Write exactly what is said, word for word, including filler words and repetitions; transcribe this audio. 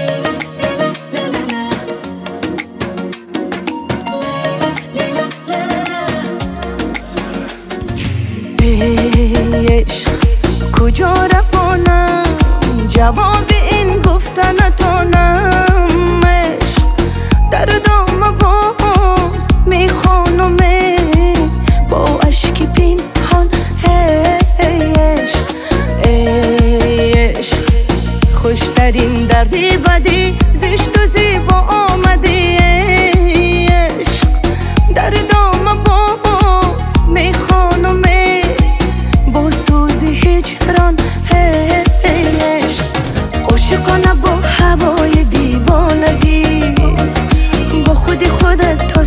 ای عشق کجا روانم، جواب این گفتنتانم. عشق دردام باز میخوانم با اشکی پنهان. ای عشق ای عشق خوشترین دردی بدی زشت و زیبا آمدی. ای عشق دردام باز میخوانم با سوز هجران. ای عشق عاشقانه با هوای دیوانگی، با خودی خودت